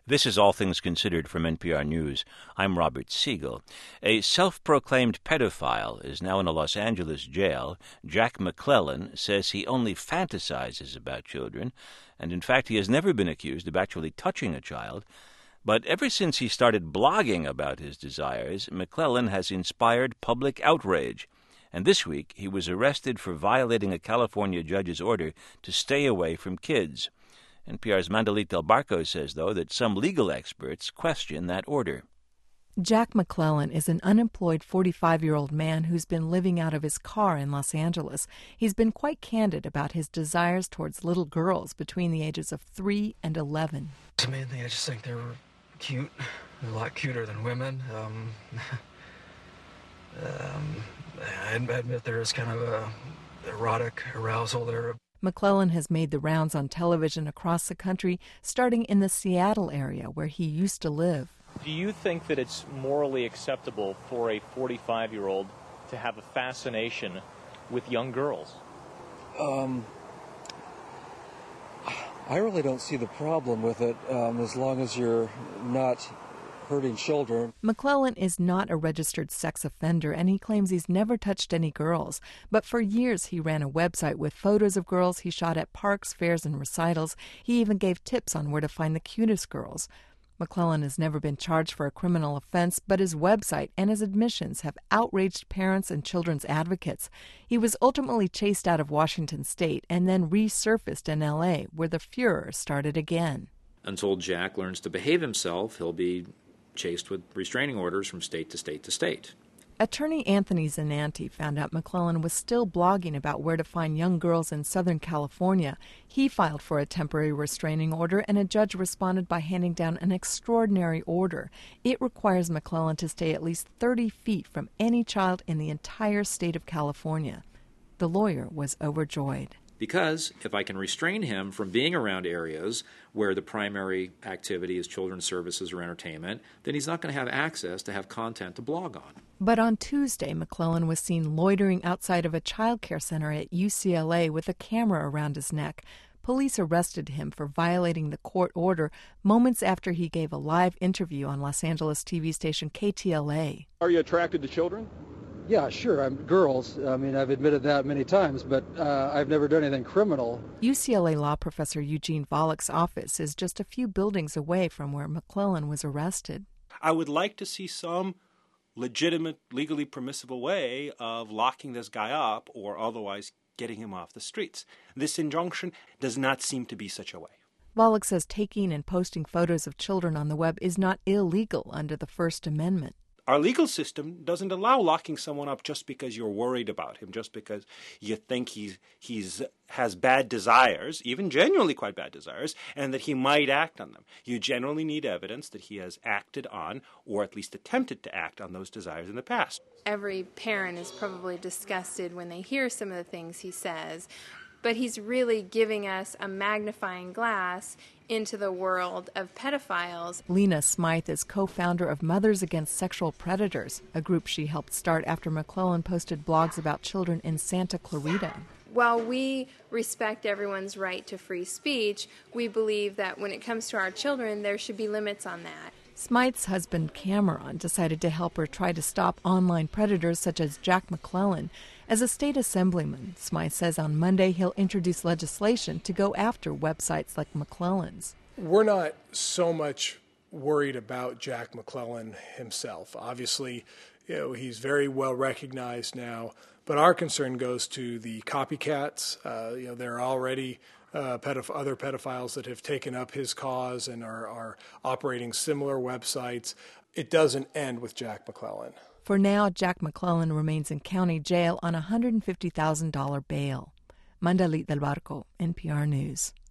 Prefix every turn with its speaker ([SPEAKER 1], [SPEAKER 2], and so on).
[SPEAKER 1] This is All Things Considered from NPR News. I'm Robert Siegel. A self-proclaimed pedophile is now in a Los Angeles jail. Jack McClellan says he only fantasizes about children, and in fact he has never been accused of actually touching a child. But ever since he started blogging about his desires, McClellan has inspired public outrage. And this week he was arrested for violating a California judge's order to stay away from kids. NPR's Mandalit Del Barco says, though, that some legal experts question that order.
[SPEAKER 2] Jack McClellan is an unemployed 45-year-old man who's been living out of his car in Los Angeles. He's been quite candid about his desires towards little girls between the ages of 3 and 11.
[SPEAKER 3] Mainly, I just think they're cute, a lot cuter than women. I admit there is kind of a erotic arousal there.
[SPEAKER 2] McClellan has made the rounds on television across the country, starting in the Seattle area where he used to live.
[SPEAKER 4] Do you think that it's morally acceptable for a 45-year-old to have a fascination with young girls?
[SPEAKER 5] I really don't see the problem with it as long as you're not hurting children.
[SPEAKER 2] McClellan is not a registered sex offender, and he claims he's never touched any girls. But for years he ran a website with photos of girls he shot at parks, fairs, and recitals. He even gave tips on where to find the cutest girls. McClellan has never been charged for a criminal offense, but his website and his admissions have outraged parents and children's advocates. He was ultimately chased out of Washington state and then resurfaced in L.A., where the furor started again.
[SPEAKER 6] Until Jack learns to behave himself, he'll be chased with restraining orders from state to state to state.
[SPEAKER 2] Attorney Anthony Zananti found out McClellan was still blogging about where to find young girls in Southern California. He filed for a temporary restraining order, and a judge responded by handing down an extraordinary order. It requires McClellan to stay at least 30 feet from any child in the entire state of California. The lawyer was overjoyed.
[SPEAKER 6] Because if I can restrain him from being around areas where the primary activity is children's services or entertainment, then he's not going to have access to have content to blog on.
[SPEAKER 2] But on Tuesday, McClellan was seen loitering outside of a child care center at UCLA with a camera around his neck. Police arrested him for violating the court order moments after he gave a live interview on Los Angeles TV station KTLA.
[SPEAKER 7] Are you attracted to children?
[SPEAKER 5] Yeah, sure, I'm girls. I mean, I've admitted that many times, but I've never done anything criminal.
[SPEAKER 2] UCLA law professor Eugene Volok's office is just a few buildings away from where McClellan was arrested.
[SPEAKER 8] I would like to see some legitimate, legally permissible way of locking this guy up or otherwise getting him off the streets. This injunction does not seem to be such a way.
[SPEAKER 2] Volok says taking and posting photos of children on the web is not illegal under the First Amendment.
[SPEAKER 8] Our legal system doesn't allow locking someone up just because you're worried about him, just because you think he has bad desires, even genuinely quite bad desires, and that he might act on them. You generally need evidence that he has acted on, or at least attempted to act on those desires in the past.
[SPEAKER 9] Every parent is probably disgusted when they hear some of the things he says, but he's really giving us a magnifying glass into the world of pedophiles.
[SPEAKER 2] Lena Smythe is co-founder of Mothers Against Sexual Predators, a group she helped start after McClellan posted blogs about children in Santa Clarita.
[SPEAKER 9] While we respect everyone's right to free speech, we believe that when it comes to our children, there should be limits on that.
[SPEAKER 2] Smythe's husband, Cameron, decided to help her try to stop online predators such as Jack McClellan. As a state assemblyman, Smythe says on Monday he'll introduce legislation to go after websites like McClellan's.
[SPEAKER 10] We're not so much worried about Jack McClellan himself. Obviously, he's very well recognized now, but our concern goes to the copycats. There are already other pedophiles that have taken up his cause and are operating similar websites. It doesn't end with Jack McClellan.
[SPEAKER 2] For now, Jack McClellan remains in county jail on a $150,000 bail. Mandalit Del Barco, NPR News.